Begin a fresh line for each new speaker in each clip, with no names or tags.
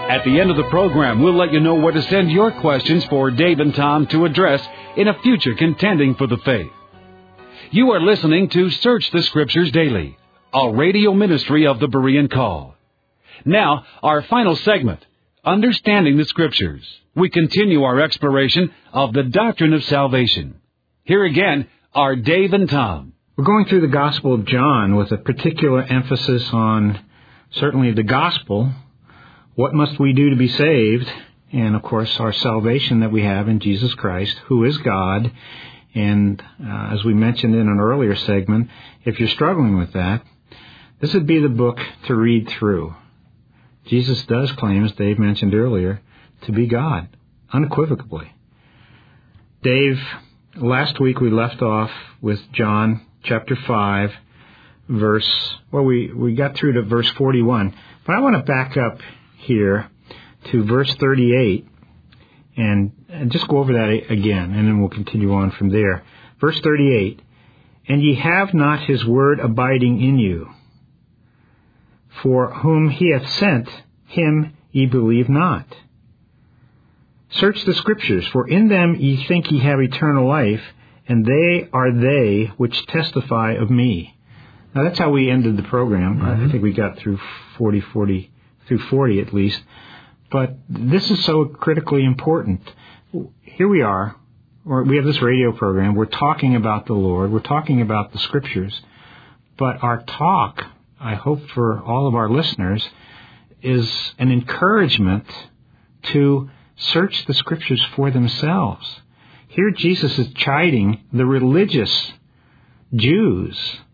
At the end of the program, we'll let you know where to send your questions for Dave and Tom to address in a future Contending for the Faith. You are listening to Search the Scriptures Daily, a radio ministry of the Berean Call. Now, our final segment, Understanding the Scriptures. We continue our exploration of the doctrine of salvation. Here again are Dave and Tom.
We're going through the Gospel of John with a particular emphasis on certainly the Gospel. What must we do to be saved? And, of course, our salvation that we have in Jesus Christ, who is God. And as we mentioned in an earlier segment, if you're struggling with that, this would be the book to read through. Jesus does claim, as Dave mentioned earlier, to be God, unequivocally. Dave, last week we left off with John chapter 5, we got through to verse 41. But I want to back up here to verse 38 and just go over that again, and then we'll continue on from there. Verse 38, "And ye have not his word abiding in you, for whom he hath sent, him ye believe not. Search the Scriptures, for in them ye think ye have eternal life, and they are they which testify of me." Now that's how we ended the program. I think we got through 40 at least. But this is so critically important. Here we are. We have this radio program. We're talking about the Lord. We're talking about the Scriptures. But our talk, I hope for all of our listeners, is an encouragement to search the Scriptures for themselves. Here Jesus is chiding the religious Jews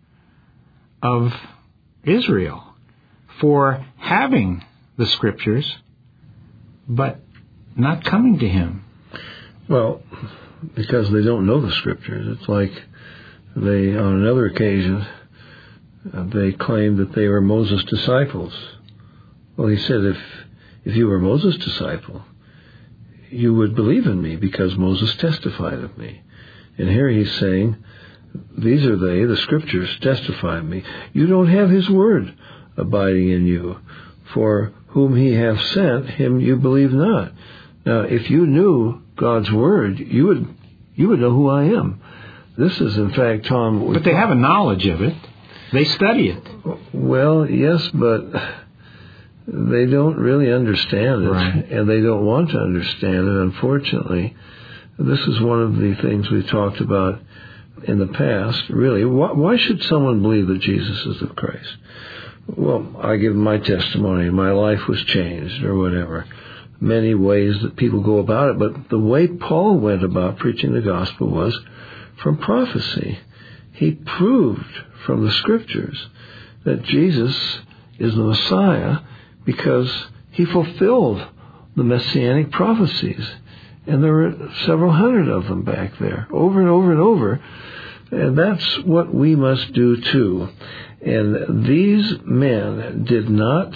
of Israel for having the Scriptures, but not coming to him.
Well, because they don't know the Scriptures. It's like they, on another occasion, they claimed that they were Moses' disciples. Well, he said, if you were Moses' disciple, you would believe in me because Moses testified of me. And here he's saying, these are they, the Scriptures testify of me. You don't have his word abiding in you. For whom he hath sent, him you believe not. Now, if you knew God's word, you would know who I am. This is, in fact, Tom...
But they have a knowledge of it. They study it.
Well, yes, but they don't really understand it.
Right.
And they don't want to understand it, unfortunately. This is one of the things we've talked about in the past, really. Why should someone believe that Jesus is the Christ? Well, I give my testimony. My life was changed, or whatever. Many ways that people go about it, but the way Paul went about preaching the gospel was from prophecy. He proved from the Scriptures that Jesus is the Messiah because he fulfilled the Messianic prophecies. And there were several hundred of them back there, over and over and over. And that's what we must do too. And these men did not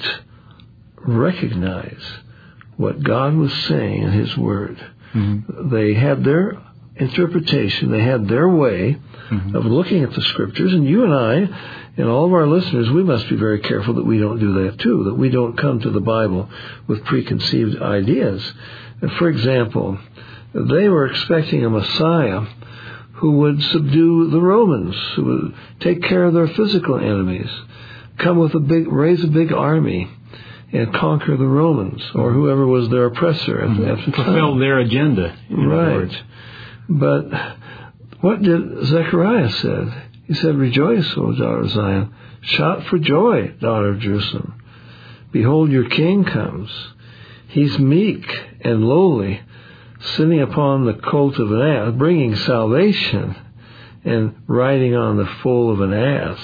recognize what God was saying in his word. Mm-hmm. They had their interpretation. They had their way of looking at the Scriptures. And you and I and all of our listeners, we must be very careful that we don't do that too, that we don't come to the Bible with preconceived ideas. For example, they were expecting a Messiah who would subdue the Romans, who would take care of their physical enemies, raise a big army, and conquer the Romans, or whoever was their oppressor at the time.
Fulfill their agenda.
Right. But what did Zechariah said? He said, "Rejoice, O daughter of Zion. Shout for joy, daughter of Jerusalem. Behold, your king comes. He's meek and lowly, sitting upon the colt of an ass," bringing salvation, and riding on the foal of an ass.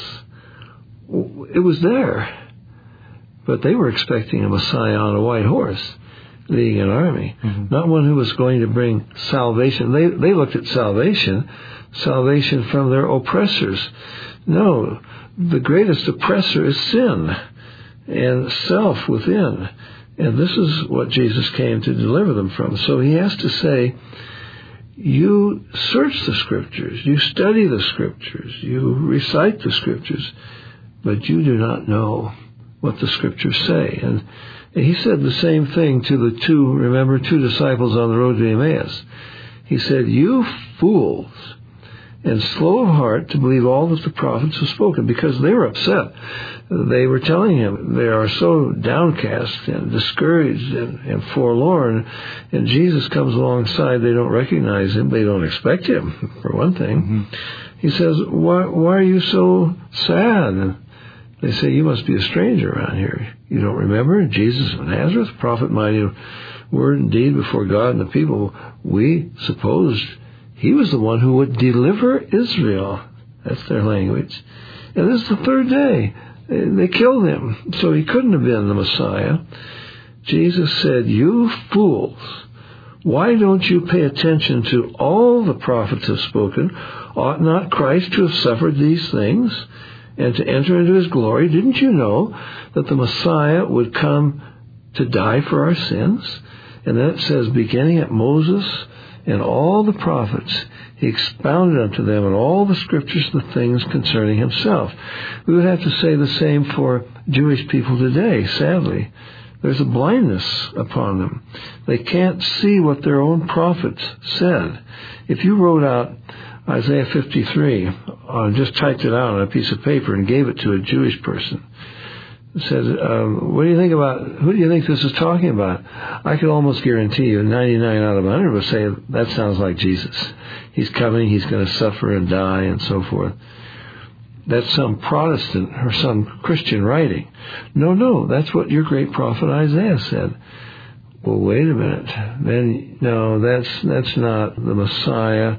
It was there. But they were expecting a Messiah on a white horse, leading an army, not one who was going to bring salvation. They looked at salvation from their oppressors. No, the greatest oppressor is sin and self within. And this is what Jesus came to deliver them from. So he has to say, you search the Scriptures, you study the Scriptures, you recite the Scriptures, but you do not know what the Scriptures say. And he said the same thing to the two disciples on the road to Emmaus. He said, "You fools, and slow of heart to believe all that the prophets have spoken," because they were upset. They were telling him they are so downcast and discouraged and forlorn, and Jesus comes alongside. They don't recognize him. They don't expect him, for one thing. Mm-hmm. He says, why are you so sad? And they say, "You must be a stranger around here. You don't remember Jesus of Nazareth, prophet mighty in word and deed before God and the people. We supposed he was the one who would deliver Israel." That's their language. And this is the third day. They killed him, so he couldn't have been the Messiah. Jesus said, "You fools, why don't you pay attention to all the prophets have spoken? Ought not Christ to have suffered these things and to enter into his glory? Didn't you know that the Messiah would come to die for our sins?" And then it says, beginning at Moses and all the prophets, he expounded unto them in all the Scriptures the things concerning himself. We would have to say the same for Jewish people today, sadly. There's a blindness upon them. They can't see what their own prophets said. If you wrote out Isaiah 53, just typed it out on a piece of paper and gave it to a Jewish person, said, "What do you think about, who do you think this is talking about?" I could almost guarantee you 99 out of 100 would say, "That sounds like Jesus. He's coming, he's going to suffer and die," and so forth. That's some Protestant or some Christian writing. No, that's what your great prophet Isaiah said. Well, wait a minute. Then, no, that's not the Messiah.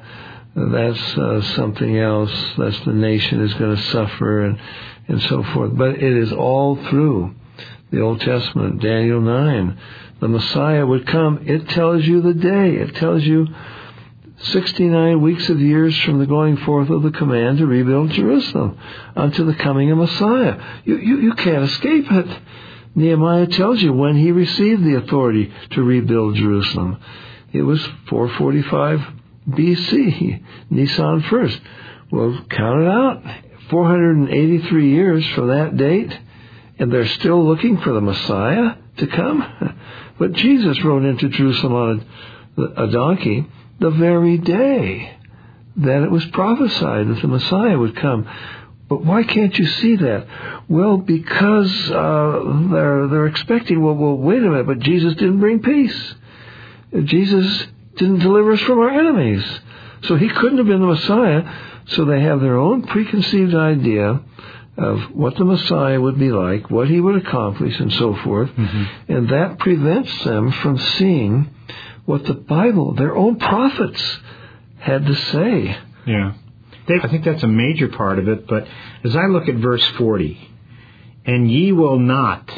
That's something else. That's the nation is going to suffer and so forth. But it is all through the Old Testament, Daniel 9. The Messiah would come. It tells you the day. It tells you 69 weeks of years from the going forth of the command to rebuild Jerusalem unto the coming of Messiah. You can't escape it. Nehemiah tells you when he received the authority to rebuild Jerusalem. It was 445 BC, Nisan 1st. Well, count it out. 483 years from that date, and they're still looking for the Messiah to come. But Jesus rode into Jerusalem on a donkey the very day that it was prophesied that the Messiah would come. But why can't you see that? Well, because they're expecting, well, wait a minute, but Jesus didn't bring peace. Jesus didn't deliver us from our enemies. So he couldn't have been the Messiah. So they have their own preconceived idea of what the Messiah would be like, what he would accomplish, and so forth. Mm-hmm. And that prevents them from seeing what the Bible, their own prophets, had to say.
Yeah. Dave, I think that's a major part of it, but as I look at verse 40, "And ye will not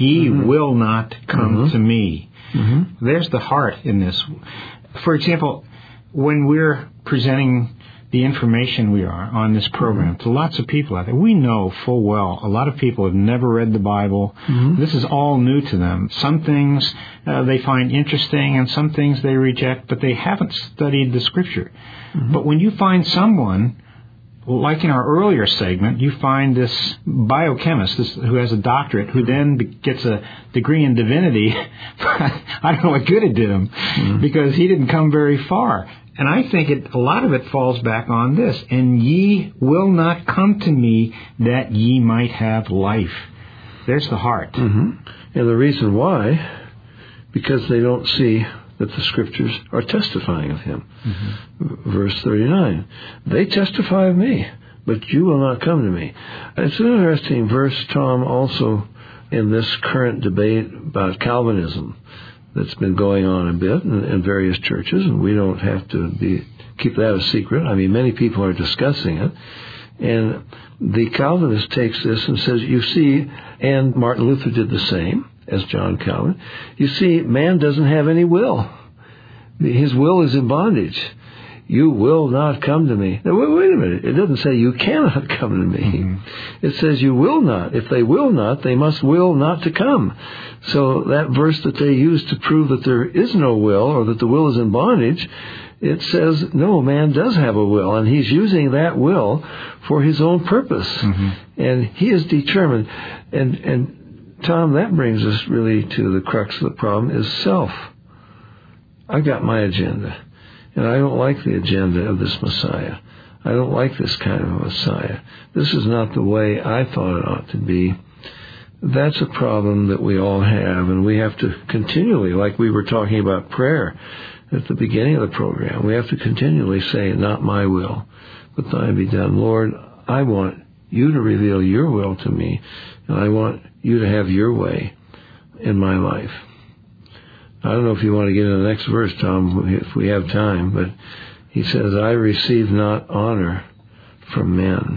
come to me." Mm-hmm. There's the heart in this. For example, when we're presenting the information we are on this program to lots of people out there, we know full well a lot of people have never read the Bible. Mm-hmm. This is all new to them. Some things they find interesting and some things they reject, but they haven't studied the Scripture. Mm-hmm. But when you find someone, like in our earlier segment, you find this biochemist who has a doctorate, who then gets a degree in divinity. I don't know what good it did him, because he didn't come very far. And I think a lot of it falls back on this: "And ye will not come to me that ye might have life." There's the heart.
Mm-hmm. And the reason why, because they don't see that the Scriptures are testifying of him. Mm-hmm. Verse 39, "They testify of me, but you will not come to me." It's an interesting verse, Tom, also in this current debate about Calvinism that's been going on a bit in various churches, and we don't have to keep that a secret. I mean, many people are discussing it. And the Calvinist takes this and says, you see, and Martin Luther did the same as John Calvin, you see, man doesn't have any will. His will is in bondage. You will not come to me. Now, wait a minute. It doesn't say you cannot come to me. Mm-hmm. It says you will not. If they will not, they must will not to come. So that verse that they use to prove that there is no will, or that the will is in bondage, it says, no, man does have a will, and he's using that will for his own purpose. Mm-hmm. And he is determined. And Tom, that brings us really to the crux of the problem, is self. I've got my agenda, and I don't like the agenda of this Messiah. I don't like this kind of a Messiah. This is not the way I thought it ought to be. That's a problem that we all have, and we have to continually, like we were talking about prayer at the beginning of the program, we have to continually say, not my will, but thine be done. Lord, I want you to reveal your will to me, and I want you to have your way in my life. I don't know if you want to get into the next verse, Tom, if we have time, but he says, I receive not honor from men.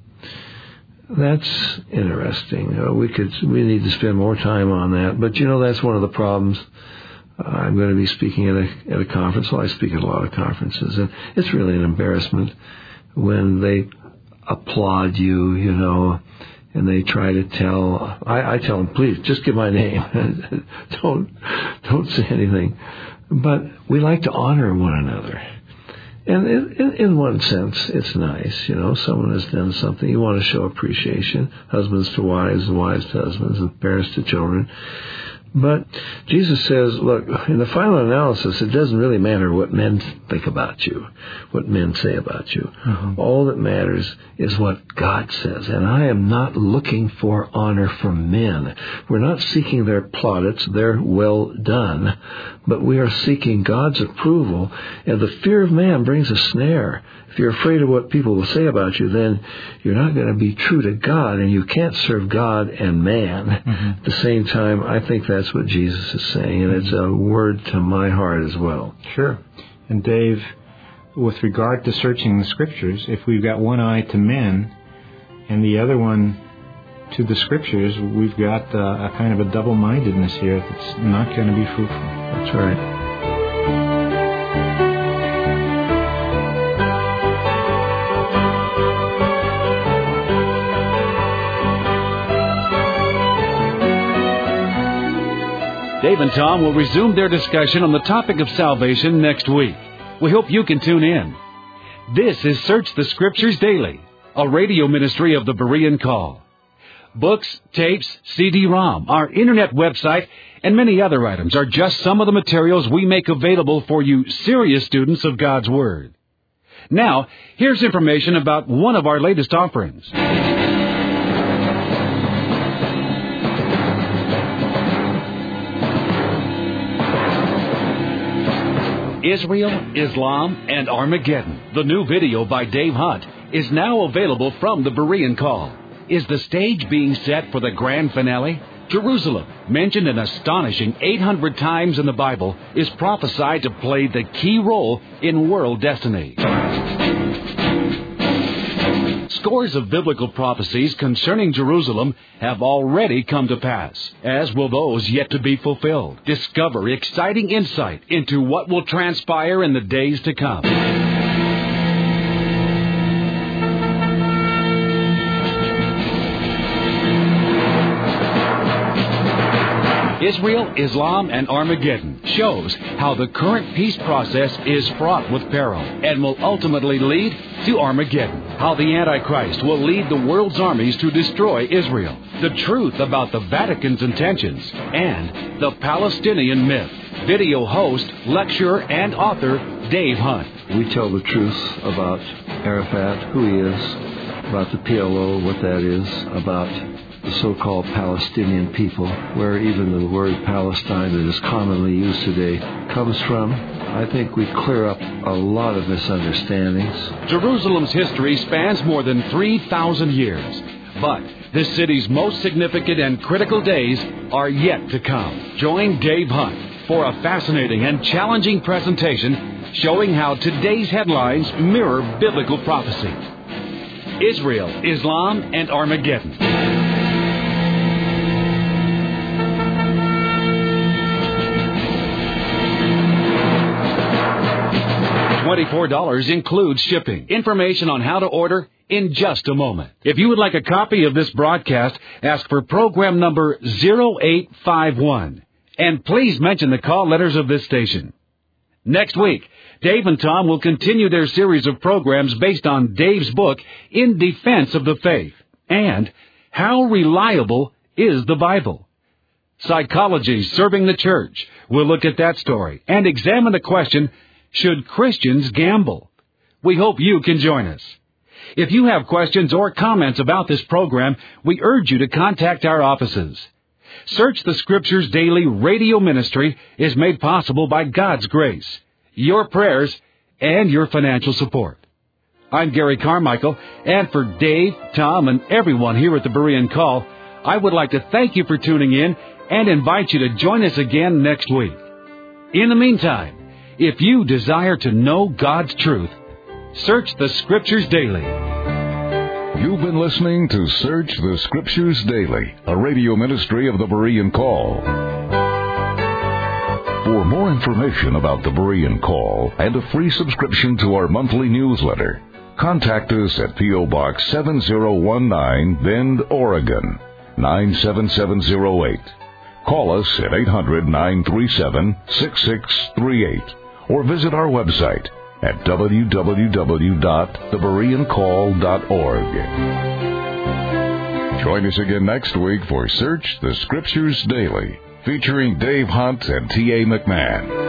That's interesting. We need to spend more time on that. But that's one of the problems. I'm going to be speaking at a conference. Well, I speak at a lot of conferences, and it's really an embarrassment when they applaud you, and they try to tell. I tell them, please, just give my name. don't say anything. But we like to honor one another. And in one sense, it's nice, someone has done something. You want to show appreciation, husbands to wives, and wives to husbands, and parents to children. But Jesus says, look, in the final analysis, it doesn't really matter what men think about you, what men say about you. Mm-hmm. All that matters is what God says. And I am not looking for honor from men. We're not seeking their plaudits, their well done, but we are seeking God's approval. And the fear of man brings a snare. If you're afraid of what people will say about you, then you're not going to be true to God, and you can't serve God and man. Mm-hmm. At the same time, I think that's what Jesus is saying, and it's a word to my heart as well.
Sure. And Dave, with regard to searching the Scriptures, if we've got one eye to men and the other one to the Scriptures, we've got a kind of a double-mindedness here that's not going to be fruitful.
That's right.
Dave and Tom will resume their discussion on the topic of salvation next week. We hope you can tune in. This is Search the Scriptures Daily, a radio ministry of the Berean Call. Books, tapes, CD-ROM, our internet website, and many other items are just some of the materials we make available for you serious students of God's Word. Now, here's information about one of our latest offerings. Israel, Islam, and Armageddon. The new video by Dave Hunt is now available from the Berean Call. Is the stage being set for the grand finale? Jerusalem, mentioned an astonishing 800 times in the Bible, is prophesied to play the key role in world destiny. Scores of biblical prophecies concerning Jerusalem have already come to pass, as will those yet to be fulfilled. Discover exciting insight into what will transpire in the days to come. Israel, Islam, and Armageddon shows how the current peace process is fraught with peril and will ultimately lead to Armageddon. How the Antichrist will lead the world's armies to destroy Israel. The truth about the Vatican's intentions and the Palestinian myth. Video host, lecturer, and author Dave Hunt.
We tell the truth about Arafat, who he is, about the PLO, what that is, about the so-called Palestinian people, where even the word Palestine that is commonly used today comes from. I think we clear up a lot of misunderstandings.
Jerusalem's history spans more than 3,000 years, but this city's most significant and critical days are yet to come. Join Dave Hunt for a fascinating and challenging presentation showing how today's headlines mirror biblical prophecy. Israel, Islam, and Armageddon. $24 includes shipping. Information on how to order in just a moment. If you would like a copy of this broadcast, ask for program number 0851. And please mention the call letters of this station. Next week, Dave and Tom will continue their series of programs based on Dave's book, In Defense of the Faith, and How Reliable is the Bible? Psychology Serving the Church. We'll look at that story and examine the question, should Christians gamble? We hope you can join us. If you have questions or comments about this program, we urge you to contact our offices. Search the Scriptures Daily radio ministry is made possible by God's grace, your prayers, and your financial support. I'm Gary Carmichael, and for Dave, Tom, and everyone here at the Berean Call, I would like to thank you for tuning in and invite you to join us again next week. In the meantime, if you desire to know God's truth, search the Scriptures Daily.
You've been listening to Search the Scriptures Daily, a radio ministry of the Berean Call. For more information about the Berean Call and a free subscription to our monthly newsletter, contact us at P.O. Box 7019, Bend, Oregon, 97708. Call us at 800-937-6638 or visit our website at www.thebereancall.org. Join us again next week for Search the Scriptures Daily, featuring Dave Hunt and T.A. McMahon.